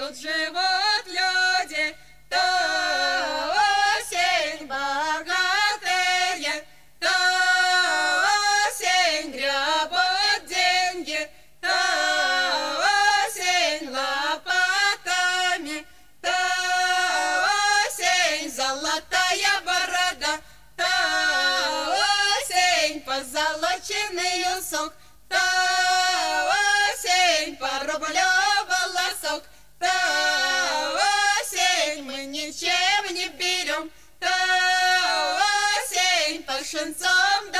тут живут люди, то осень богатые, то осень гребут деньги, то осень лопатами, то осень золотая борода, то осень позолоченный усок, то осень по рублю волосок, то осень мы ничем не берем, то осень по шансам